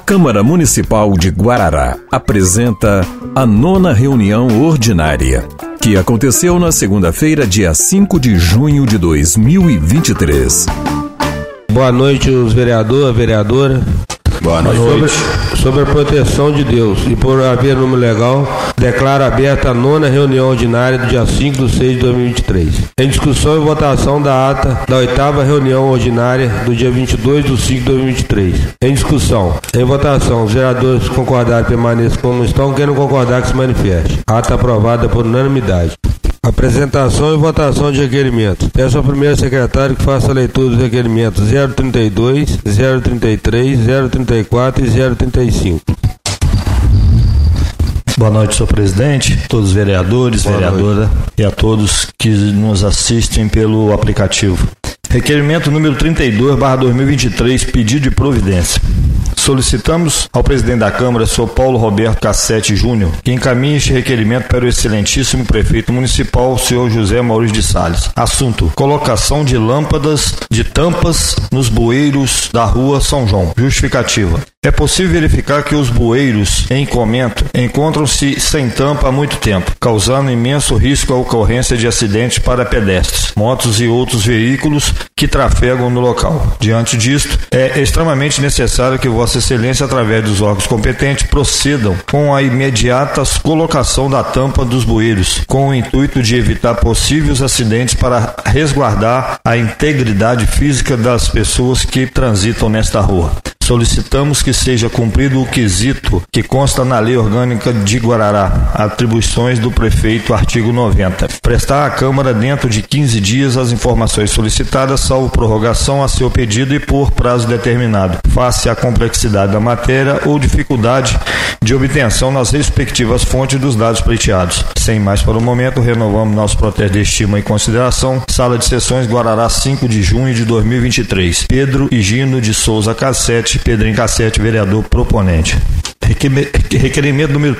A Câmara Municipal de Guarará apresenta a 9ª reunião ordinária, que aconteceu na segunda-feira, dia 5 de junho de 2023. Boa noite, os vereadores, a vereadora. Boa noite. Sobre a proteção de Deus e por haver número legal, declaro aberta a 9ª reunião ordinária do dia 5 de 6 de 2023. Em discussão e votação da ata da 8ª reunião ordinária do dia 22 de 5 de 2023. Em discussão. Em votação, os vereadores que concordarem permaneçam como estão, quem não concordar que se manifeste. Ata aprovada por unanimidade. Apresentação e votação de requerimentos. Peço ao primeiro secretário que faça a leitura dos requerimentos 032, 033, 034 e 035. Boa noite, senhor presidente, todos os vereadores, vereadora e a todos que nos assistem pelo aplicativo. Requerimento número 32/2023, pedido de providência. Solicitamos ao presidente da Câmara, senhor Paulo Roberto Cassete Júnior, que encaminhe este requerimento para o excelentíssimo prefeito municipal, senhor José Maurício de Salles. Assunto: colocação de lâmpadas de tampas nos bueiros da rua São João. Justificativa: é possível verificar que os bueiros em comento encontram-se sem tampa há muito tempo, causando imenso risco à ocorrência de acidentes para pedestres, motos e outros veículos que trafegam no local. Diante disto, é extremamente necessário que Vossa Excelência, através dos órgãos competentes, procedam com a imediata colocação da tampa dos bueiros, com o intuito de evitar possíveis acidentes para resguardar a integridade física das pessoas que transitam nesta rua. Solicitamos que seja cumprido o quesito que consta na Lei Orgânica de Guarará, atribuições do prefeito, artigo 90. Prestar à Câmara dentro de 15 dias as informações solicitadas, salvo prorrogação a seu pedido e por prazo determinado, face à complexidade da matéria ou dificuldade de obtenção nas respectivas fontes dos dados pleiteados. Sem mais para o momento, renovamos nosso protesto de estima e consideração. Sala de Sessões, Guarará, 5 de junho de 2023. Pedro Higino de Souza Cassete, Pedrinho Cassete, vereador proponente. Requerimento número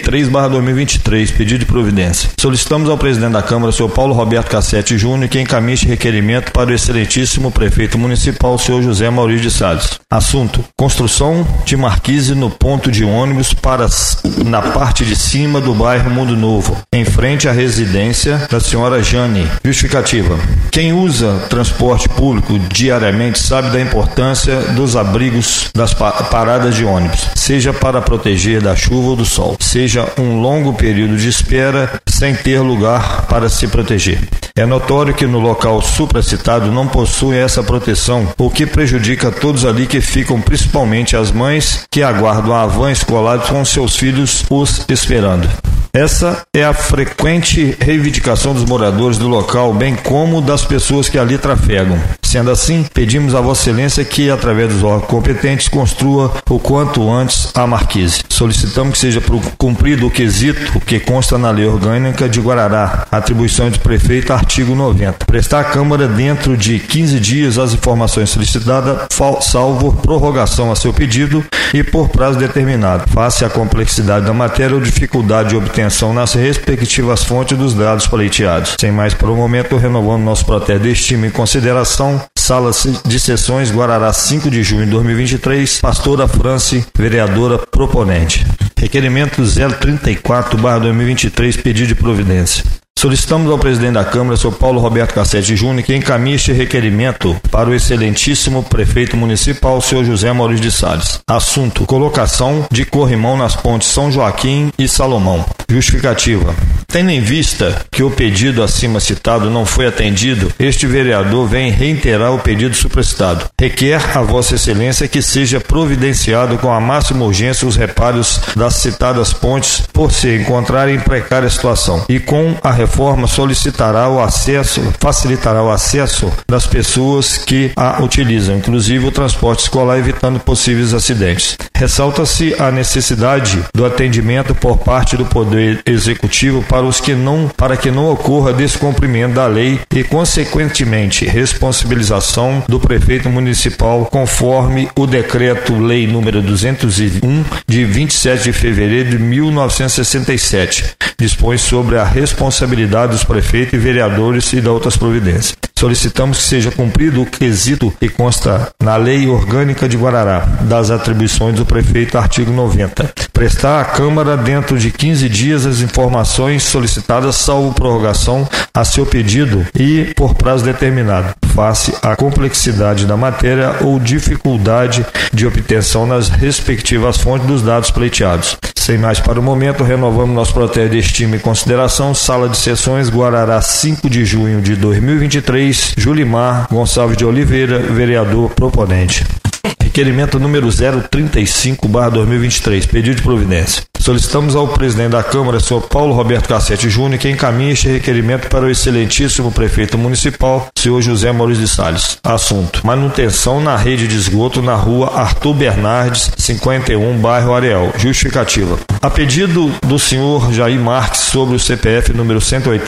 33/2023, pedido de providência. Solicitamos ao presidente da Câmara, senhor Paulo Roberto Cassete Júnior, que encaminhe este requerimento para o excelentíssimo prefeito municipal, senhor José Maurício de Salles. Assunto: construção de marquise no ponto de ônibus na parte de cima do bairro Mundo Novo, em frente à residência da senhora Jane. Justificativa: quem usa transporte público diariamente sabe da importância dos abrigos das paradas de ônibus, seja para proteger da chuva ou do sol, seja um longo período de espera sem ter lugar para se proteger. É notório que no local supracitado não possui essa proteção, o que prejudica todos ali que ficam, principalmente as mães que aguardam a van escolar com seus filhos os esperando. Essa é a frequente reivindicação dos moradores do local, bem como das pessoas que ali trafegam. Sendo assim, pedimos a Vossa Excelência que, através dos órgãos competentes, construa o quanto antes a marquise. Solicitamos que seja cumprido o quesito que consta na Lei Orgânica de Guarará, atribuições do prefeito, artigo 90. Prestar à Câmara dentro de 15 dias as informações solicitadas, salvo prorrogação a seu pedido e por prazo determinado, face à complexidade da matéria ou dificuldade de obtenção nas respectivas fontes dos dados pleiteados. Sem mais por um momento, renovando nosso protesto de estima e consideração. Sala de Sessões, Guarará, 5 de junho de 2023. Pastora France, vereadora proponente. Requerimento 034/2023, pedido de providência. Solicitamos ao presidente da Câmara, senhor Paulo Roberto Cassete Júnior, que encaminhe este requerimento para o excelentíssimo prefeito municipal, senhor José Maurício de Salles. Assunto: colocação de corrimão nas pontes São Joaquim e Salomão. Justificativa: tendo em vista que o pedido acima citado não foi atendido, este vereador vem reiterar o pedido supracitado. Requer a Vossa Excelência que seja providenciado com a máxima urgência os reparos das citadas pontes por se encontrarem em precária situação e com a reforma facilitará o acesso das pessoas que a utilizam, inclusive o transporte escolar, evitando possíveis acidentes. Ressalta-se a necessidade do atendimento por parte do Poder Executivo para que não ocorra descumprimento da lei e, consequentemente, responsabilização do prefeito municipal, conforme o Decreto-Lei número 201, de 27 de fevereiro de 1967, dispõe sobre a responsabilidade dos prefeitos e vereadores e de outras providências. solicitamos que seja cumprido o quesito que consta na Lei Orgânica de Guarará, das atribuições do prefeito, artigo 90. Prestar à Câmara, dentro de 15 dias, as informações solicitadas, salvo prorrogação, a seu pedido e por prazo determinado, face à complexidade da matéria ou dificuldade de obtenção nas respectivas fontes dos dados pleiteados. Sem mais para o momento, renovamos nosso protesto de estima e consideração. Sala de Sessões, Guarará, 5 de junho de 2023. Julimar Gonçalves de Oliveira, vereador proponente. Requerimento número 035/2023, pedido de providência. Solicitamos ao presidente da Câmara, senhor Paulo Roberto Cassete Júnior, que encaminhe este requerimento para o excelentíssimo prefeito municipal, senhor José Maurício de Salles. Assunto: manutenção na rede de esgoto na rua Arthur Bernardes, 51, bairro Areal. Justificativa: a pedido do senhor Jair Marques, sobre o CPF número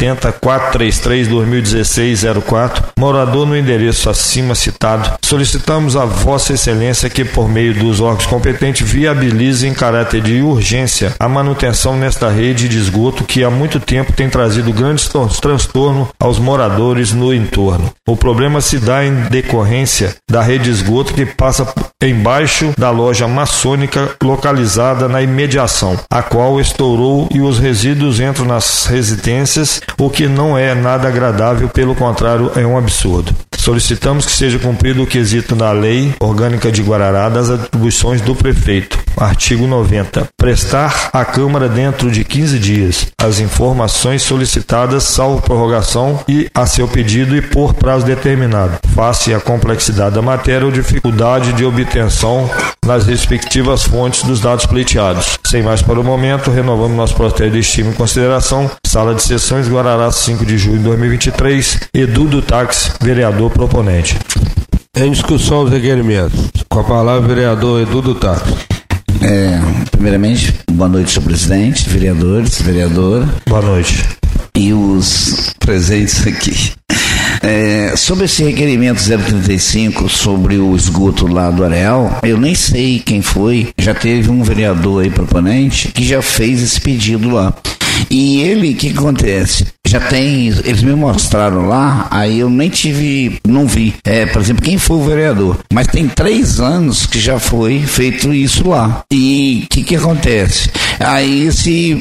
180-433-2016-04, morador no endereço acima citado, solicitamos a Vossa Excelência que, por meio dos órgãos competentes, viabilize em caráter de urgência a manutenção nesta rede de esgoto que há muito tempo tem trazido grandes transtornos aos moradores no entorno. O problema se dá em decorrência da rede de esgoto que passa embaixo da loja maçônica localizada na imediação, a qual estourou e os resíduos entram nas residências, o que não é nada agradável, pelo contrário, é um absurdo. Solicitamos que seja cumprido o quesito na Lei Orgânica de Guarará das atribuições do prefeito. Artigo 90. Prestar à Câmara, dentro de 15 dias, as informações solicitadas, salvo prorrogação, e a seu pedido e por prazo determinado, face à complexidade da matéria ou dificuldade de obtenção nas respectivas fontes dos dados pleiteados. Sem mais para o momento, renovamos nosso protesto de estima e consideração. Sala de Sessões, Guarará, 5 de julho de 2023. Edu do Táxi, vereador proponente. Em discussão dos requerimentos. Com a palavra, o vereador Edu do Táxi. Primeiramente, boa noite, senhor presidente, vereadores, vereadora. Boa noite. E os presentes aqui. Sobre esse requerimento 035 sobre o esgoto lá do Areal, eu nem sei quem foi. Já teve um vereador aí proponente que já fez esse pedido lá. E ele, o que acontece? Já tem, eles me mostraram lá, aí eu nem não vi, por exemplo, quem foi o vereador, mas tem 3 anos que já foi feito isso lá. E o que acontece? Aí esse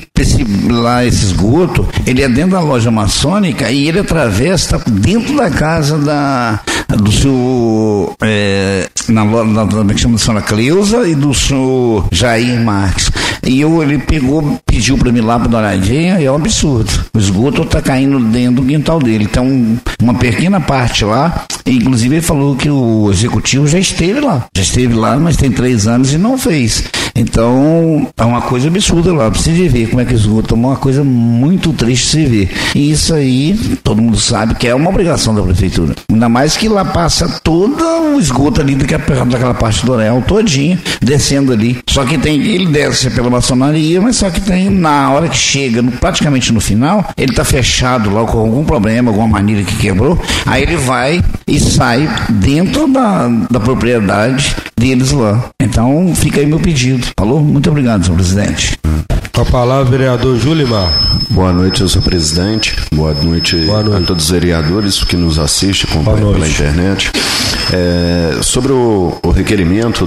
esgoto, ele é dentro da loja maçônica e ele atravessa dentro da casa do senhor, como é que chama, da senhora Cleusa e do senhor Jair Marques. E ele pediu para mim lá para Douradinha, e é um absurdo. O esgoto está caindo dentro do quintal dele. Então, uma pequena parte lá, inclusive ele falou que o executivo já esteve lá, mas tem 3 anos e não fez. Então, é uma coisa absurda lá, pra você ver como é que o esgoto é uma coisa muito triste de se ver. E isso aí, todo mundo sabe que é uma obrigação da prefeitura. Ainda mais que lá passa todo o esgoto ali daquela parte do Areal todinha, descendo ali. Só que ele desce pela maçonaria, mas só que na hora que chega, praticamente no final, ele tá fechado lá com algum problema, alguma manilha que quebrou, aí ele vai e sai dentro da propriedade deles lá. Então, fica aí meu pedido. Falou? Muito obrigado, senhor presidente. Com a palavra, vereador Julimar. Boa noite, senhor presidente. Boa noite a todos os vereadores que nos assistem, acompanham pela internet. Sobre o requerimento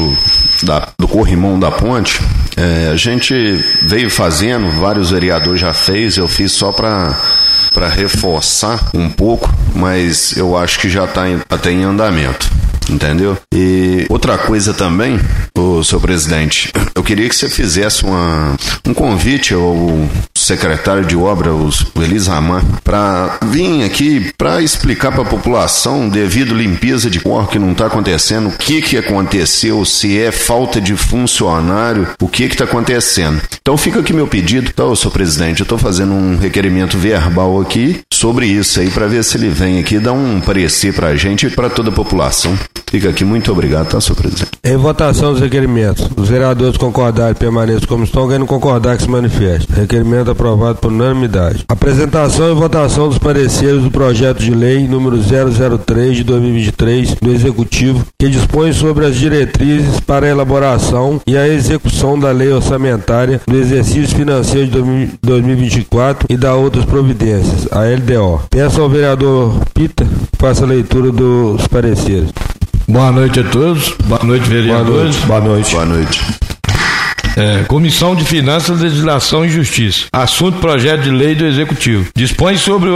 do corrimão da ponte, a gente veio fazendo, vários vereadores já fez, eu fiz só para reforçar um pouco, mas eu acho que já está até em andamento. Entendeu? E outra coisa também, senhor presidente, eu queria que você fizesse um convite ao secretário de obra, o Elis Ramar, para vir aqui para explicar para a população, devido à limpeza de corpo que não está acontecendo, o que aconteceu, se é falta de funcionário, o que está acontecendo. Então fica aqui meu pedido, tá, senhor presidente, eu estou fazendo um requerimento verbal aqui sobre isso aí, para ver se ele vem aqui dar um parecer para a gente e para toda a população. Fica aqui, muito obrigado, tá, senhor presidente? Em votação dos requerimentos, os vereadores concordarem permaneçam como estão, quem não concordar que se manifeste. Requerimento aprovado por unanimidade. Apresentação e votação dos pareceres do projeto de lei número 003 de 2023 do Executivo, que dispõe sobre as diretrizes para a elaboração e a execução da lei orçamentária do exercício financeiro de 2024 e da outras providências, a LDO LDO. Peço ao vereador Pita que faça a leitura dos pareceres. Boa noite a todos. Boa noite, vereadores. Boa noite. Boa noite. Comissão de Finanças, Legislação e Justiça. Assunto: projeto de lei do Executivo. Dispõe sobre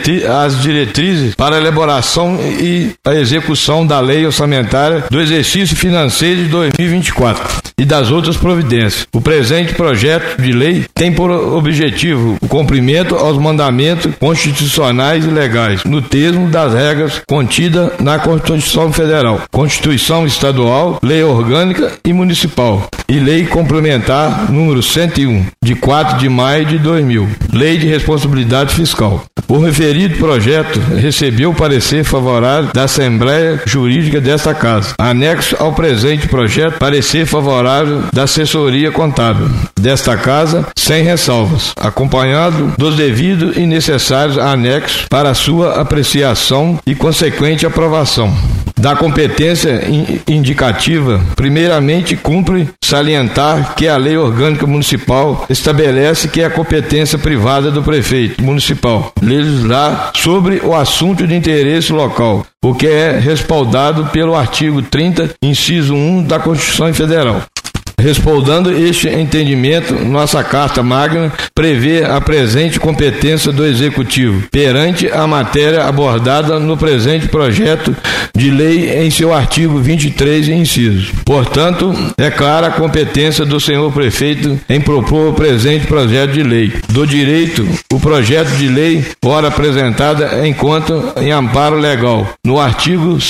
as diretrizes para a elaboração e a execução da lei orçamentária do exercício financeiro de 2024 e das outras providências. O presente projeto de lei tem por objetivo o cumprimento aos mandamentos constitucionais e legais, no termo das regras contidas na Constituição Federal, Constituição Estadual, Lei Orgânica e Municipal e Lei Complementar número 101, de 4 de maio de 2000, Lei de Responsabilidade Fiscal. O referido projeto recebeu parecer favorável da Assembleia Jurídica desta Casa. Anexo ao presente projeto, parecer favorável da Assessoria Contábil desta Casa, sem ressalvas, acompanhado dos devidos e necessários anexos para sua apreciação e consequente aprovação. Da competência indicativa, primeiramente cumpre salientar que a Lei Orgânica Municipal estabelece que é a competência privada do prefeito municipal legislar sobre o assunto de interesse local, o que é respaldado pelo artigo 30, inciso 1 da Constituição Federal. Respaldando este entendimento, nossa Carta Magna prevê a presente competência do Executivo perante a matéria abordada no presente projeto de lei em seu artigo 23, inciso. Portanto, é clara a competência do senhor prefeito em propor o presente projeto de lei. Do direito, o projeto de lei, ora apresentada enquanto em amparo legal, no artigo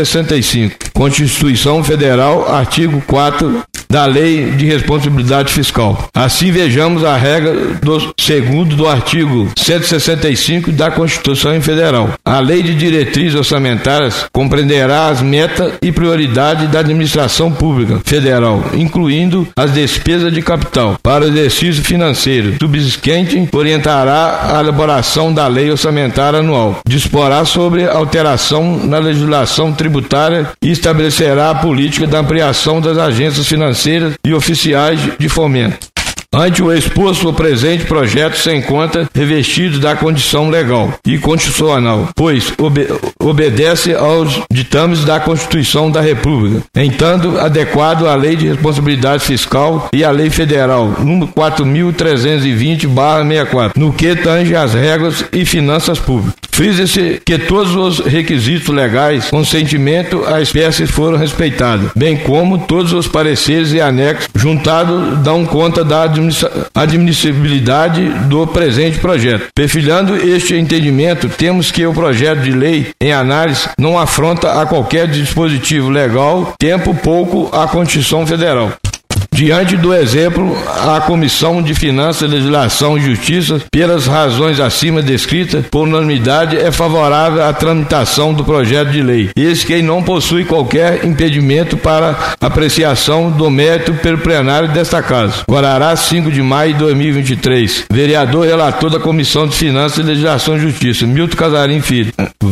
165, Constituição Federal, artigo 4 da Lei de Responsabilidade Fiscal. Assim, vejamos a regra segundo do artigo 165 da Constituição Federal. A Lei de Diretrizes Orçamentárias compreenderá as metas e prioridades da administração pública federal, incluindo as despesas de capital para o exercício financeiro subsequente, orientará a elaboração da Lei Orçamentária Anual, disporá sobre alteração na legislação tributária e estabelecerá a política da ampliação das agências financeiras e oficiais de fomento. Ante o exposto, o presente projeto se encontra revestido da condição legal e constitucional, pois obedece aos ditames da Constituição da República, em tanto adequado à Lei de Responsabilidade Fiscal e à Lei Federal número 4.320/64, no que tange às regras e finanças públicas. Frisa-se que todos os requisitos legais, consentimento à espécie foram respeitados, bem como todos os pareceres e anexos juntados dão conta da admissibilidade do presente projeto. Perfilhando este entendimento, temos que o projeto de lei em análise não afronta a qualquer dispositivo legal, tempo pouco a Constituição Federal. Diante do exemplo, a Comissão de Finanças, Legislação e Justiça, pelas razões acima descritas, por unanimidade, é favorável à tramitação do projeto de lei. Esse que não possui qualquer impedimento para apreciação do mérito pelo plenário desta Casa. Guarará, 5 de maio de 2023. Vereador relator da Comissão de Finanças, Legislação e Justiça, Milton Casarim Filho.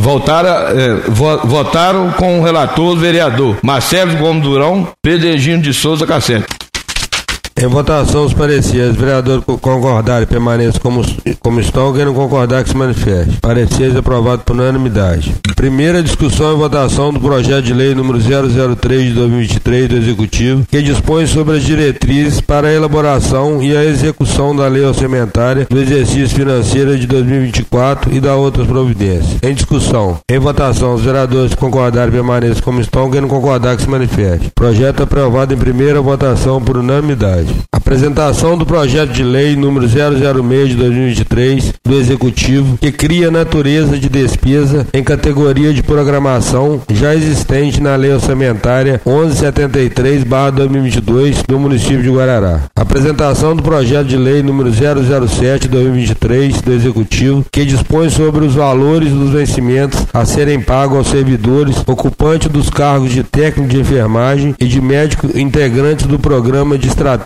Votaram com o relator, o vereador Marcelo Gomes Durão, Pedro Egino de Souza Cassete. Em votação, os pareceres. Vereador concordar e permaneça como estão. Quem não concordar, que se manifeste. Pareceres aprovados por unanimidade. Primeira discussão e votação do projeto de lei número 003 de 2023 do Executivo, que dispõe sobre as diretrizes para a elaboração e a execução da lei orçamentária do exercício financeiro de 2024 e da outras providências. Em discussão. Em votação, os vereadores concordarem e permaneçam como estão. Quem não concordar, que se manifeste. Projeto aprovado em primeira votação por unanimidade. Apresentação do projeto de lei número 006 de 2023 do Executivo, que cria natureza de despesa em categoria de programação já existente na Lei Orçamentária 1173/2022 do município de Guarará. Apresentação do projeto de lei número 007 de 2023 do Executivo, que dispõe sobre os valores dos vencimentos a serem pagos aos servidores ocupantes dos cargos de técnico de enfermagem e de médico integrantes do Programa de Estratégia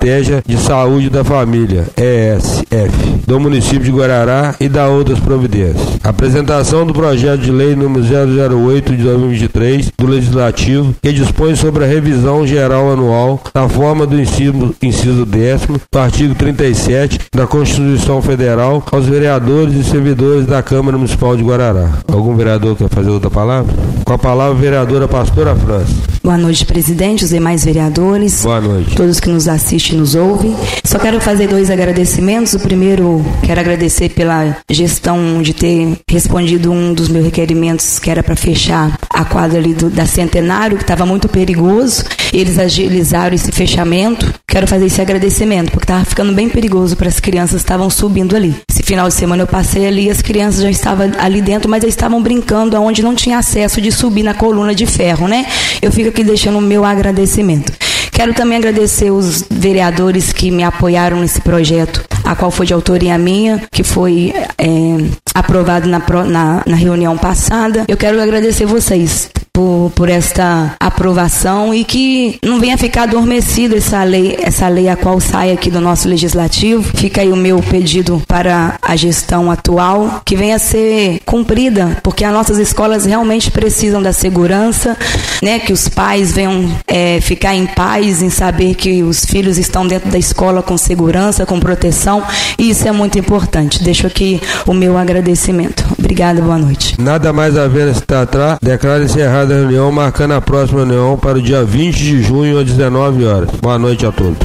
de Saúde da Família, ESF, do município de Guarará e da outras providências. Apresentação do projeto de lei número 008 de 2023 do Legislativo, que dispõe sobre a revisão geral anual na forma do inciso 10º do artigo 37 da Constituição Federal aos vereadores e servidores da Câmara Municipal de Guarará. Algum vereador quer fazer outra palavra? Com a palavra, a vereadora Pastora França. Boa noite, presidente, os demais vereadores. Boa noite. Todos que nos assistem e nos ouvem. Só quero fazer 2 agradecimentos. O primeiro, quero agradecer pela gestão de ter respondido um dos meus requerimentos, que era para fechar a quadra ali da Centenário, que estava muito perigoso. Eles agilizaram esse fechamento. Quero fazer esse agradecimento, porque estava ficando bem perigoso para as crianças que estavam subindo ali. Esse final de semana eu passei ali, as crianças já estavam ali dentro, mas eles estavam brincando onde não tinha acesso de subir na coluna de ferro, né? Eu fico aqui deixando o meu agradecimento. Quero também agradecer os vereadores que me apoiaram nesse projeto, a qual foi de autoria minha, que foi aprovado na reunião passada. Eu quero agradecer vocês por esta aprovação e que não venha ficar adormecida essa lei a qual sai aqui do nosso legislativo. Fica aí o meu pedido para a gestão atual, que venha a ser cumprida, porque as nossas escolas realmente precisam da segurança, né? Que os pais venham ficar em paz, em saber que os filhos estão dentro da escola com segurança, com proteção, e isso é muito importante. Deixo aqui o meu agradecimento. Obrigada, boa noite. Nada mais a ver nesse tratar, declaro encerrada a reunião, marcando a próxima reunião para o dia 20 de junho às 19 horas. Boa noite a todos.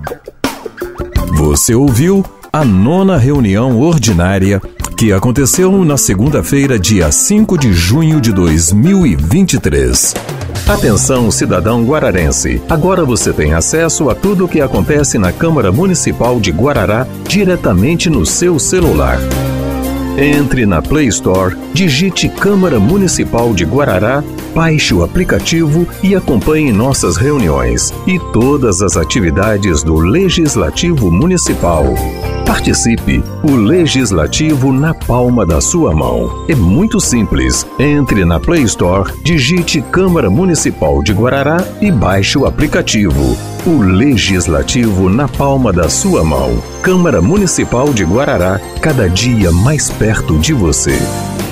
Você ouviu a 9ª reunião ordinária que aconteceu na segunda-feira, dia 5 de junho de 2023. Atenção, cidadão guararense. Agora você tem acesso a tudo o que acontece na Câmara Municipal de Guarará diretamente no seu celular. Entre na Play Store, digite Câmara Municipal de Guarará, baixe o aplicativo e acompanhe nossas reuniões e todas as atividades do Legislativo Municipal. Participe, o Legislativo na palma da sua mão. É muito simples. Entre na Play Store, digite Câmara Municipal de Guarará e baixe o aplicativo. O Legislativo na palma da sua mão. Câmara Municipal de Guarará, cada dia mais perto de você.